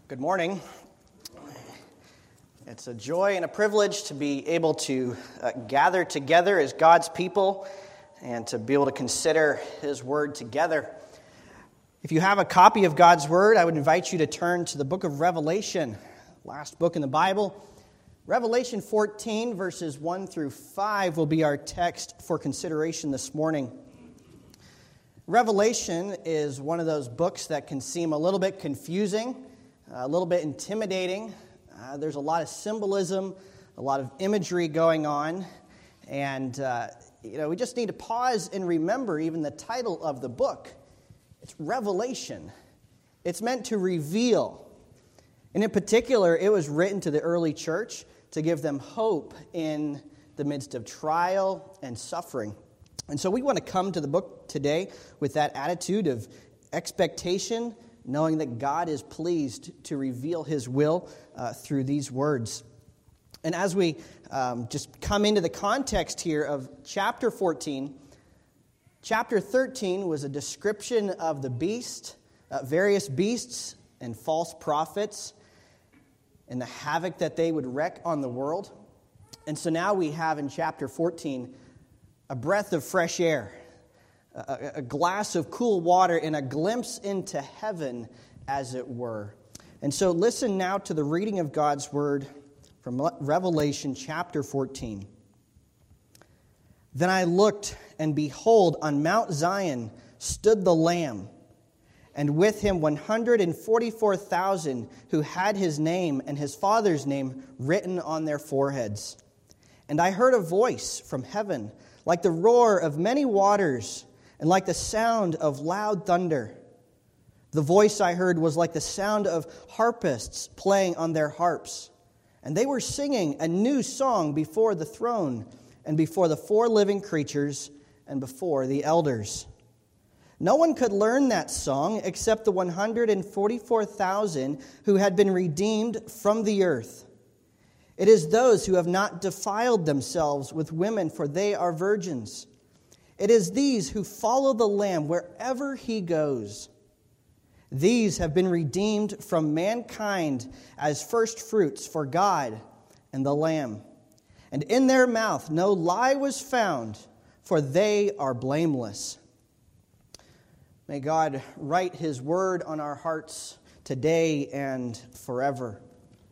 Good morning. It's a joy and a privilege to be able to gather together as God's people and to be able to consider His Word together. If you have a copy of God's Word, I would invite you to turn to the book of Revelation, last book in the Bible. Revelation 14, verses 1 through 5 will be our text for consideration this morning. Revelation is one of those books that can seem a little bit confusing, a little bit intimidating. There's a lot of symbolism, a lot of imagery going on, and we just need to pause and remember even the title of the book. It's Revelation. It's meant to reveal. And in particular, it was written to the early church to give them hope in the midst of trial and suffering. And so we want to come to the book today with that attitude of expectation, knowing that God is pleased to reveal His will through these words. And as we just come into the context here of chapter 14, chapter 13 was a description of the beast, various beasts and false prophets, and the havoc that they would wreak on the world. And so now we have in chapter 14 a breath of fresh air, a glass of cool water, and a glimpse into heaven, as it were. And so listen now to the reading of God's Word from Revelation chapter 14. Then I looked, and behold, on Mount Zion stood the Lamb, and with him 144,000 who had his name and his Father's name written on their foreheads. And I heard a voice from heaven, like the roar of many waters, and like the sound of loud thunder. The voice I heard was like the sound of harpists playing on their harps. And they were singing a new song before the throne, and before the four living creatures, and before the elders. No one could learn that song except the 144,000 who had been redeemed from the earth. It is those who have not defiled themselves with women, for they are virgins. It is these who follow the Lamb wherever He goes. These have been redeemed from mankind as first fruits for God and the Lamb. And in their mouth no lie was found, for they are blameless. May God write His word on our hearts today and forever.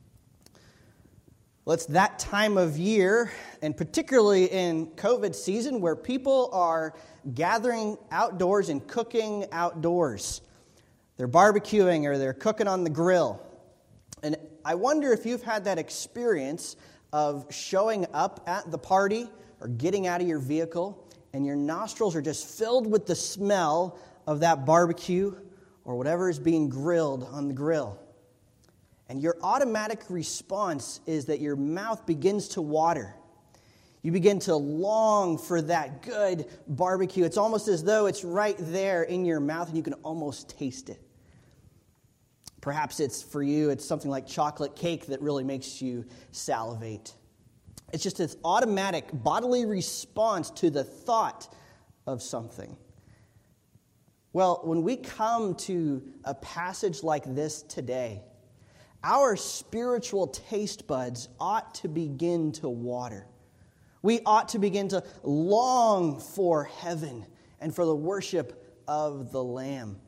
Well, it's that time of year, and particularly in COVID season, where people are gathering outdoors and cooking outdoors. They're barbecuing or they're cooking on the grill. And I wonder if you've had that experience of showing up at the party or getting out of your vehicle, and your nostrils are just filled with the smell of that barbecue or whatever is being grilled on the grill. And your automatic response is that your mouth begins to water. You begin to long for that good barbecue. It's almost as though it's right there in your mouth and you can almost taste it. Perhaps it's for you, it's something like chocolate cake that really makes you salivate. It's just this automatic bodily response to the thought of something. Well, when we come to a passage like this today, our spiritual taste buds ought to begin to water. We ought to begin to long for heaven and for the worship of the Lamb.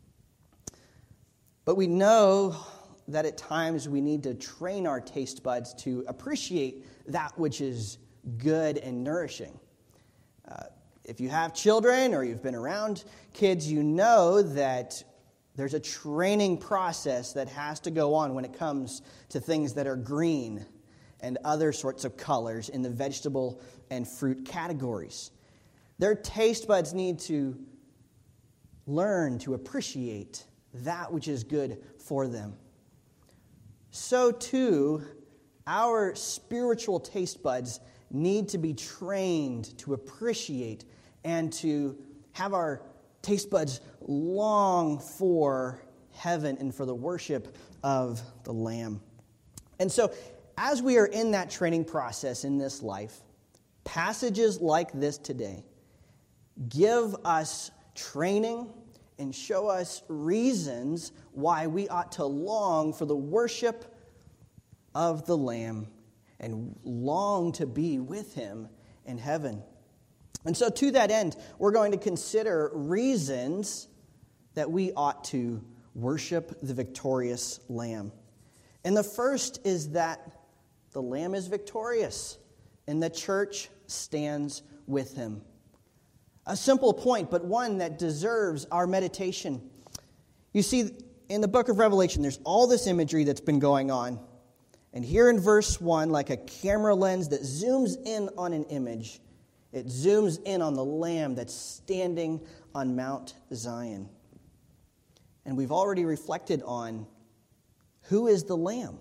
But we know that at times we need to train our taste buds to appreciate that which is good and nourishing. If you have children or you've been around kids, you know that there's a training process that has to go on when it comes to things that are green and other sorts of colors in the vegetable and fruit categories. Their taste buds need to learn to appreciate that which is good for them. So too, our spiritual taste buds need to be trained to appreciate and to have our taste buds long for heaven and for the worship of the Lamb. And so, as we are in that training process in this life, passages like this today give us training and show us reasons why we ought to long for the worship of the Lamb and long to be with him in heaven. And so to that end, we're going to consider reasons that we ought to worship the victorious Lamb. And the first is that the Lamb is victorious, and the church stands with him. A simple point, but one that deserves our meditation. You see, in the book of Revelation, there's all this imagery that's been going on. And here in verse 1, like a camera lens that zooms in on an image, it zooms in on the Lamb that's standing on Mount Zion. And we've already reflected on who is the Lamb.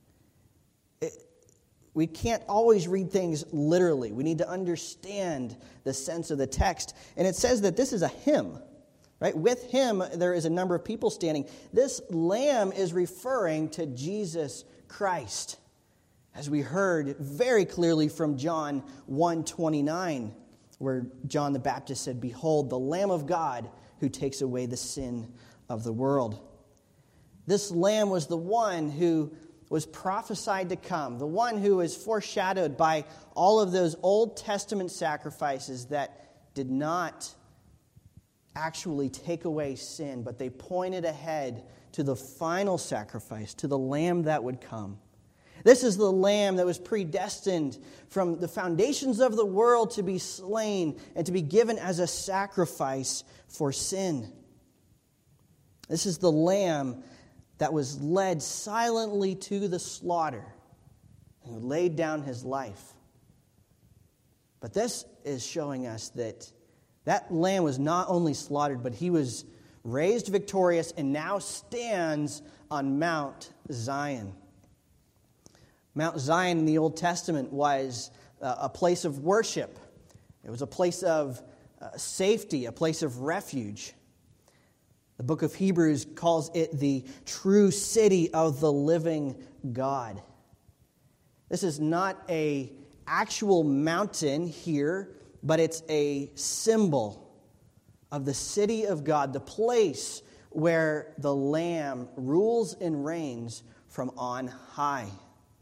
We can't always read things literally. We need to understand the sense of the text. And it says that this is a him, right? With him, there is a number of people standing. This Lamb is referring to Jesus Christ, as we heard very clearly from John 1:29, where John the Baptist said, "Behold, the Lamb of God who takes away the sin of the world." This Lamb was the one who was prophesied to come, the one who was foreshadowed by all of those Old Testament sacrifices that did not actually take away sin, but they pointed ahead to the final sacrifice, to the Lamb that would come. This is the Lamb that was predestined from the foundations of the world to be slain and to be given as a sacrifice for sin. This is the Lamb that was led silently to the slaughter, who laid down his life. But this is showing us that that Lamb was not only slaughtered, but he was raised victorious and now stands on Mount Zion. Mount Zion in the Old Testament was a place of worship. It was a place of safety, a place of refuge. The book of Hebrews calls it the true city of the living God. This is not an actual mountain here, but it's a symbol of the city of God, the place where the Lamb rules and reigns from on high.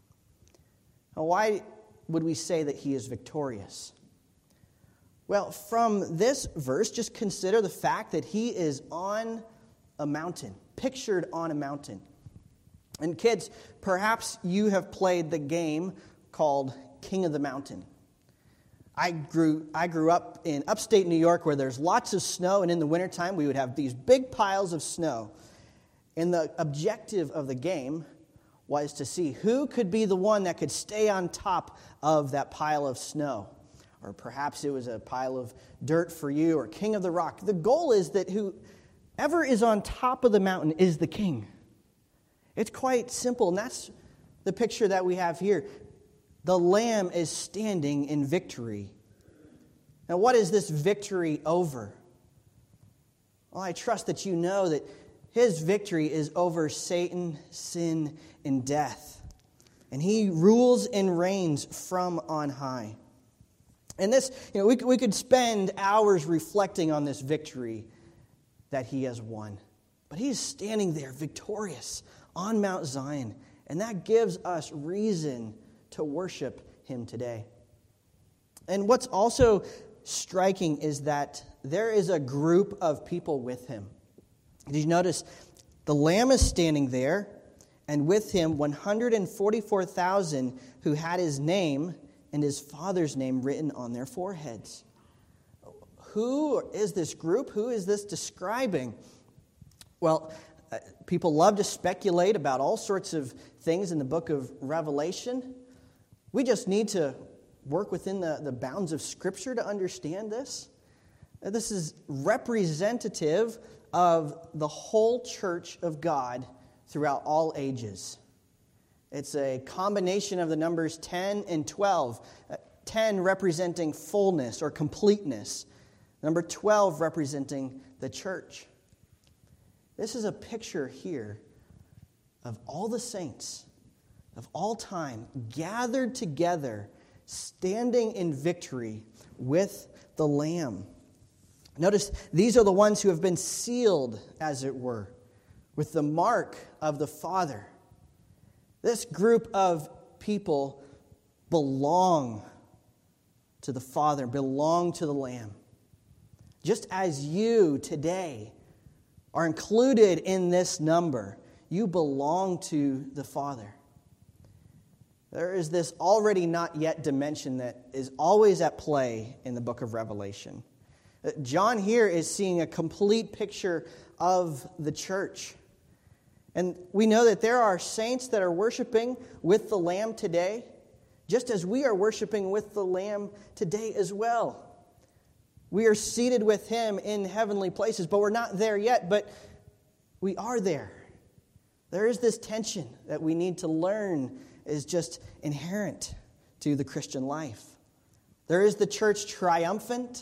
Now, why would we say that he is victorious? Well, from this verse, just consider the fact that he is on a mountain, pictured on a mountain. And kids, perhaps you have played the game called King of the Mountain. I grew up in upstate New York where there's lots of snow, and in the wintertime we would have these big piles of snow. And the objective of the game was to see who could be the one that could stay on top of that pile of snow. Or perhaps it was a pile of dirt for you, or King of the Rock. The goal is that whoever is on top of the mountain is the king. It's quite simple, and that's the picture that we have here. The Lamb is standing in victory. Now, what is this victory over? Well, I trust that you know that his victory is over Satan, sin, and death. And he rules and reigns from on high. And this, we could spend hours reflecting on this victory that he has won. But he is standing there victorious on Mount Zion. And that gives us reason to worship him today. And what's also striking is that there is a group of people with him. Did you notice the Lamb is standing there, and with him 144,000 who had his name and his Father's name written on their foreheads. Who is this group? Who is this describing? Well, people love to speculate about all sorts of things in the book of Revelation. We just need to work within the bounds of Scripture to understand this. This is representative of the whole church of God throughout all ages. It's a combination of the numbers 10 and 12. 10 representing fullness or completeness. Number 12 representing the church. This is a picture here of all the saints of all time gathered together, standing in victory with the Lamb. Notice these are the ones who have been sealed, as it were, with the mark of the Father. This group of people belong to the Father, belong to the Lamb. Just as you today are included in this number, you belong to the Father. There is this already not yet dimension that is always at play in the book of Revelation. John here is seeing a complete picture of the church. And we know that there are saints that are worshiping with the Lamb today, just as we are worshiping with the Lamb today as well. We are seated with Him in heavenly places, but we're not there yet, but we are there. There is this tension that we need to learn is just inherent to the Christian life. There is the church triumphant,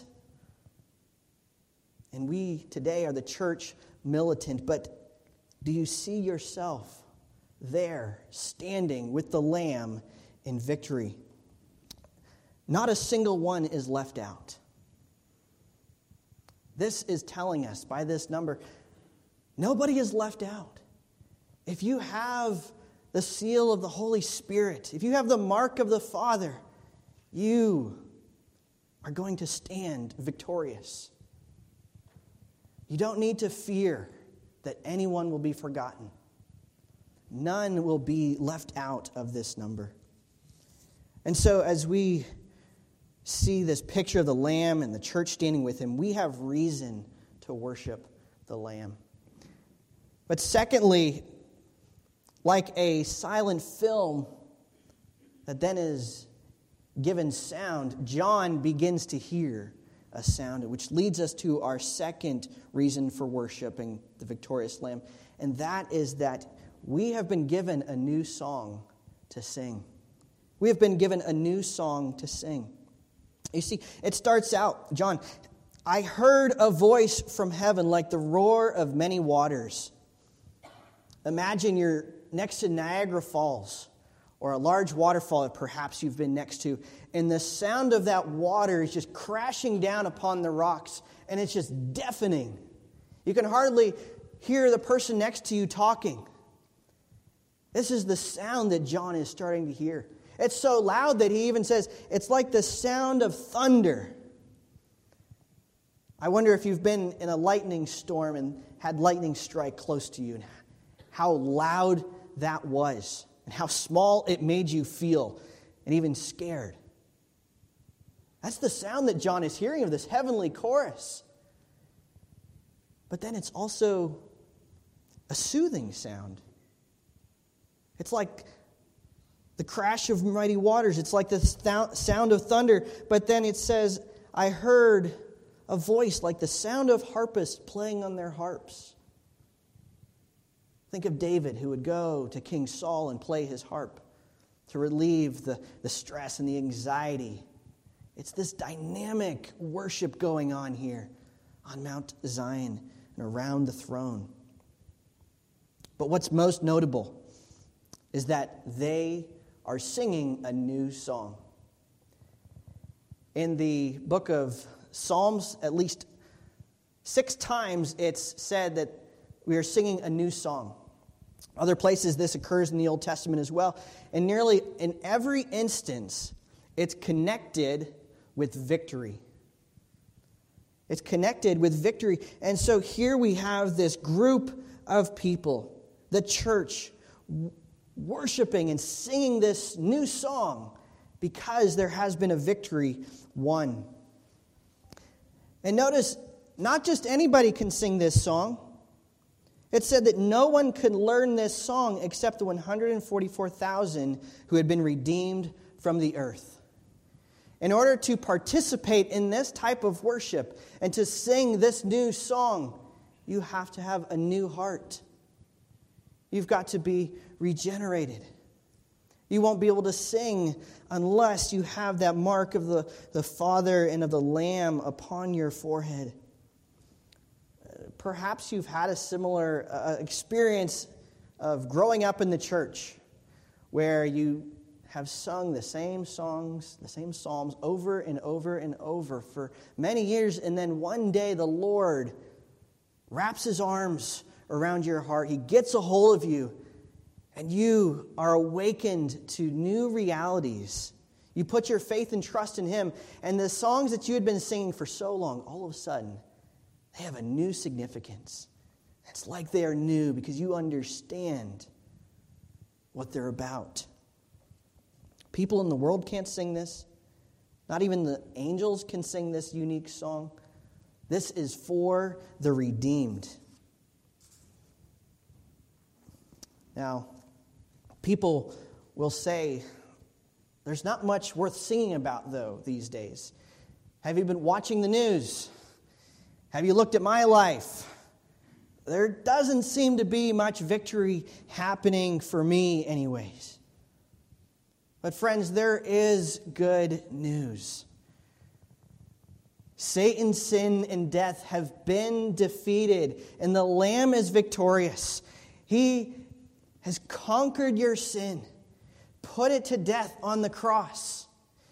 and we today are the church militant. But do you see yourself there, standing with the Lamb in victory? Not a single one is left out. This is telling us by this number, nobody is left out. If you have the seal of the Holy Spirit, if you have the mark of the Father, you are going to stand victorious. You don't need to fear that anyone will be forgotten. None will be left out of this number. And so as we see this picture of the Lamb and the church standing with Him, we have reason to worship the Lamb. But secondly, like a silent film that then is given sound, John begins to hear a sound, which leads us to our second reason for worshiping the victorious Lamb, and that is that we have been given a new song to sing. We have been given a new song to sing. You see, it starts out, John, I heard a voice from heaven like the roar of many waters. Imagine you're next to Niagara Falls or a large waterfall that perhaps you've been next to, and the sound of that water is just crashing down upon the rocks, and it's just deafening. You can hardly hear the person next to you talking. This is the sound that John is starting to hear. It's so loud that he even says, it's like the sound of thunder. I wonder if you've been in a lightning storm and had lightning strike close to you, and how loud that was, and how small it made you feel, and even scared. That's the sound that John is hearing of this heavenly chorus. But then it's also a soothing sound. It's like the crash of mighty waters. It's like the sound of thunder. But then it says, I heard a voice like the sound of harpists playing on their harps. Think of David, who would go to King Saul and play his harp to relieve the stress and the anxiety. It's this dynamic worship going on here on Mount Zion and around the throne. But what's most notable is that they are singing a new song. In the book of Psalms, at least 6 times it's said that we are singing a new song. Other places this occurs in the Old Testament as well. And nearly in every instance, it's connected with victory. It's connected with victory. And so here we have this group of people, the church, worshiping and singing this new song because there has been a victory won. And notice, not just anybody can sing this song. It said that no one could learn this song except the 144,000 who had been redeemed from the earth. In order to participate in this type of worship and to sing this new song, you have to have a new heart. You've got to be regenerated. You won't be able to sing unless you have that mark of the Father and of the Lamb upon your forehead. Perhaps you've had a similar experience of growing up in the church where you have sung the same songs, the same psalms over and over and over for many years, and then one day the Lord wraps his arms around your heart. He gets a hold of you, and you are awakened to new realities. You put your faith and trust in him, and the songs that you had been singing for so long, all of a sudden, they have a new significance. It's like they are new because you understand what they're about. People in the world can't sing this. Not even the angels can sing this unique song. This is for the redeemed. Now, people will say, there's not much worth singing about, though, these days. Have you been watching the news? Have you looked at my life? There doesn't seem to be much victory happening for me anyways. But friends, there is good news. Satan, sin, and death have been defeated, and the Lamb is victorious. He has conquered your sin, put it to death on the cross.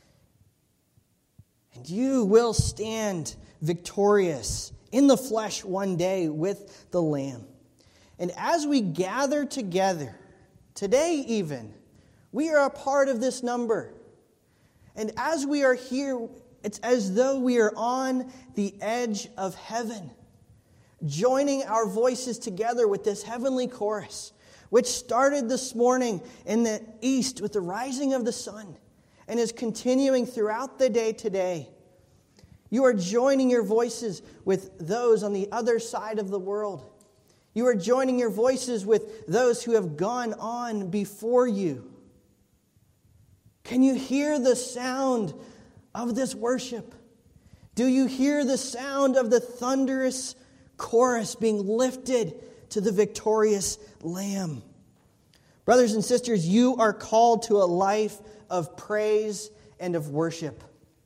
And you will stand victorious in the flesh one day with the Lamb. And as we gather together, today even, we are a part of this number. And as we are here, it's as though we are on the edge of heaven, joining our voices together with this heavenly chorus, which started this morning in the east with the rising of the sun and is continuing throughout the day today. You are joining your voices with those on the other side of the world. You are joining your voices with those who have gone on before you. Can you hear the sound of this worship? Do you hear the sound of the thunderous chorus being lifted to the victorious Lamb? Brothers and sisters, you are called to a life of praise and of worship.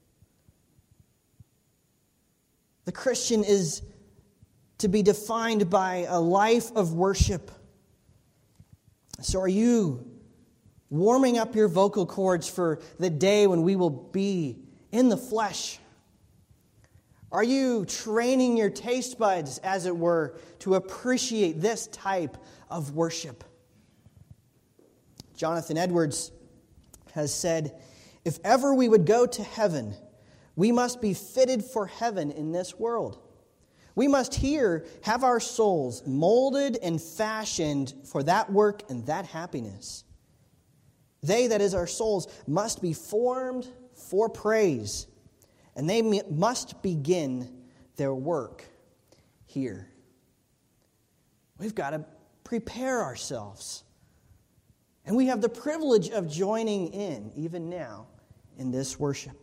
The Christian is to be defined by a life of worship. So are you warming up your vocal cords for the day when we will be in the flesh? Are you training your taste buds, as it were, to appreciate this type of worship? Jonathan Edwards has said, "If ever we would go to heaven, we must be fitted for heaven in this world. We must here have our souls molded and fashioned for that work and that happiness. They, that is our souls, must be formed for praise, and they must begin their work here." We've got to prepare ourselves. And we have the privilege of joining in, even now, in this worship.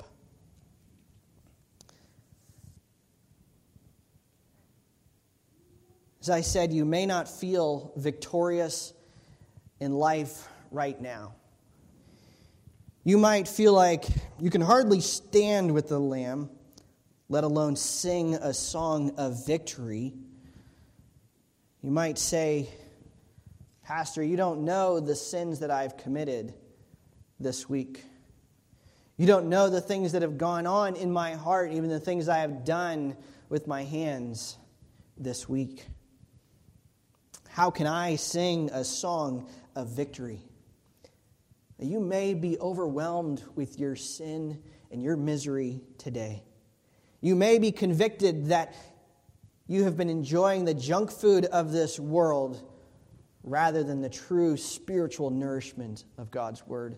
As I said, you may not feel victorious in life right now. You might feel like you can hardly stand with the Lamb, let alone sing a song of victory. You might say, "Pastor, you don't know the sins that I've committed this week. You don't know the things that have gone on in my heart, even the things I have done with my hands this week. How can I sing a song of victory?" You may be overwhelmed with your sin and your misery today. You may be convicted that you have been enjoying the junk food of this world rather than the true spiritual nourishment of God's Word.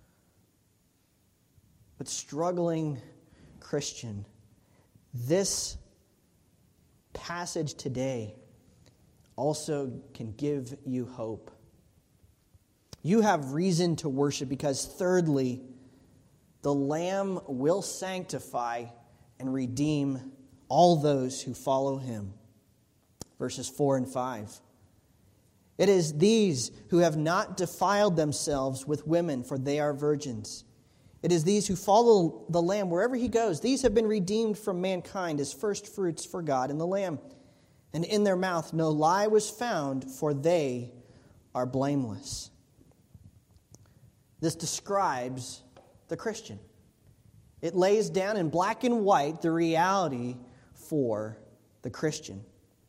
But struggling Christian, this passage today also can give you hope. You have reason to worship because, thirdly, the Lamb will sanctify and redeem all those who follow him. Verses 4 and 5. "It is these who have not defiled themselves with women, for they are virgins. It is these who follow the Lamb wherever he goes. These have been redeemed from mankind as first fruits for God and the Lamb. And in their mouth no lie was found, for they are blameless." This describes the Christian. It lays down in black and white the reality for the Christian.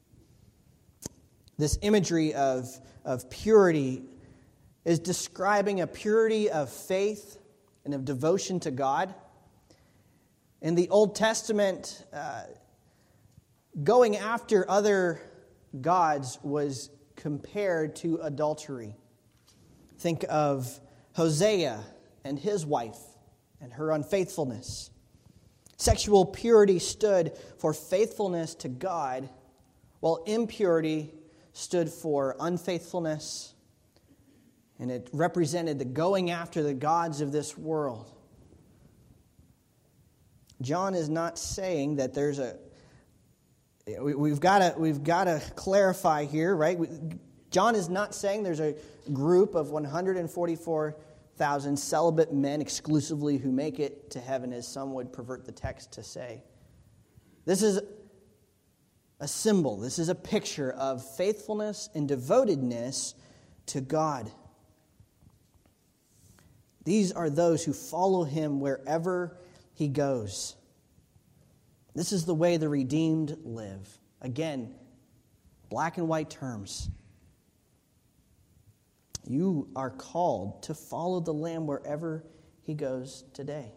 This imagery of purity is describing a purity of faith and of devotion to God. In the Old Testament, going after other gods was compared to adultery. Think of Hosea and his wife and her unfaithfulness. Sexual purity stood for faithfulness to God, while impurity stood for unfaithfulness, and it represented the going after the gods of this world. John is not saying that there's we've got to clarify here, right? John is not saying there's a group of 144,000 celibate men exclusively who make it to heaven, as some would pervert the text to say. This is a symbol. This is a picture of faithfulness and devotedness to God. These are those who follow him wherever he goes. This is the way the redeemed live. Again, black and white terms. You are called to follow the Lamb wherever he goes today.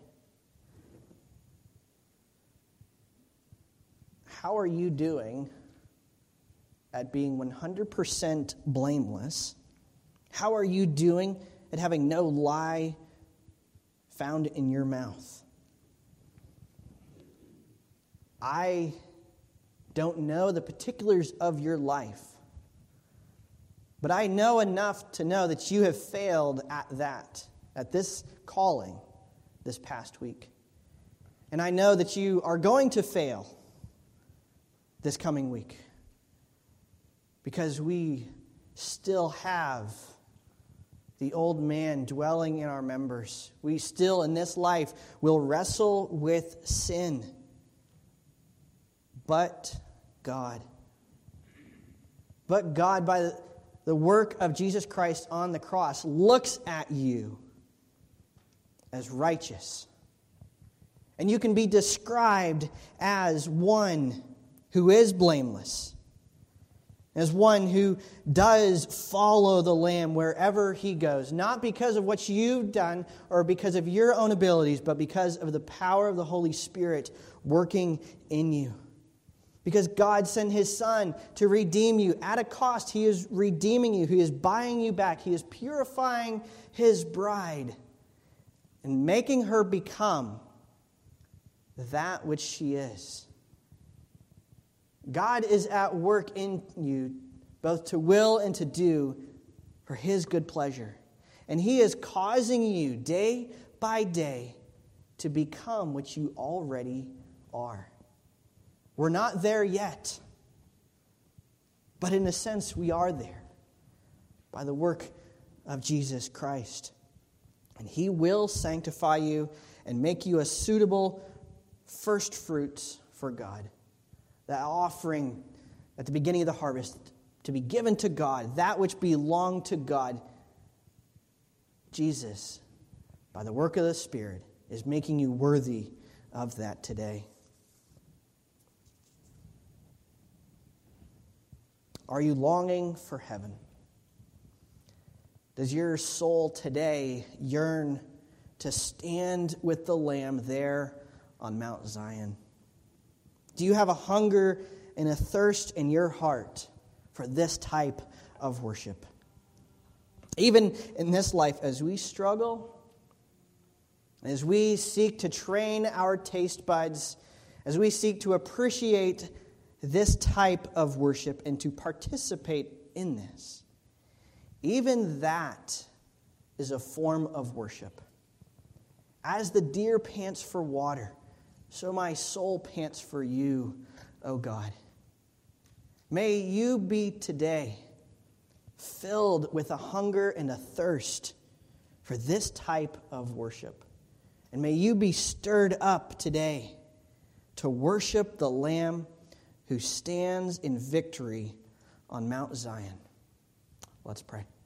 How are you doing at being 100% blameless? How are you doing at having no lie found in your mouth? I don't know the particulars of your life, but I know enough to know that you have failed at this calling this past week. And I know that you are going to fail this coming week, because we still have the old man dwelling in our members. We still, in this life, will wrestle with sin. But God, by the work of Jesus Christ on the cross, looks at you as righteous. And you can be described as one who is blameless, as one who does follow the Lamb wherever he goes, not because of what you've done or because of your own abilities, but because of the power of the Holy Spirit working in you. Because God sent his Son to redeem you at a cost. He is redeeming you. He is buying you back. He is purifying his bride and making her become that which she is. God is at work in you, both to will and to do for his good pleasure. And he is causing you day by day to become what you already are. We're not there yet, but in a sense we are there by the work of Jesus Christ. And he will sanctify you and make you a suitable first fruits for God. That offering at the beginning of the harvest to be given to God, that which belonged to God. Jesus, by the work of the Spirit, is making you worthy of that today. Are you longing for heaven? Does your soul today yearn to stand with the Lamb there on Mount Zion? Do you have a hunger and a thirst in your heart for this type of worship? Even in this life, as we struggle, as we seek to train our taste buds, as we seek to appreciate this type of worship and to participate in this, even that is a form of worship. As the deer pants for water, so my soul pants for you, O God. May you be today filled with a hunger and a thirst for this type of worship. And may you be stirred up today to worship the Lamb who stands in victory on Mount Zion. Let's pray.